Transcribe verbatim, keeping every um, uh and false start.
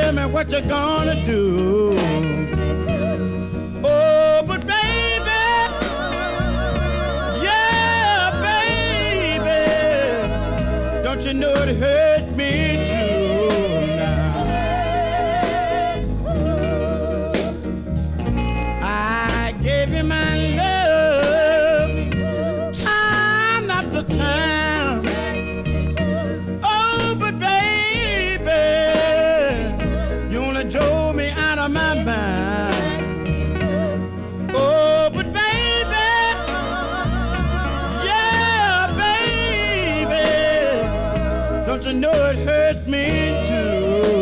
tell me what you're gonna do. Oh, but baby, yeah, baby, don't you know it hurt me too now. I gave you my love time after time. Oh, but baby, you only drove me out of my mind. Oh, but baby, yeah, baby, don't you know it hurt me too?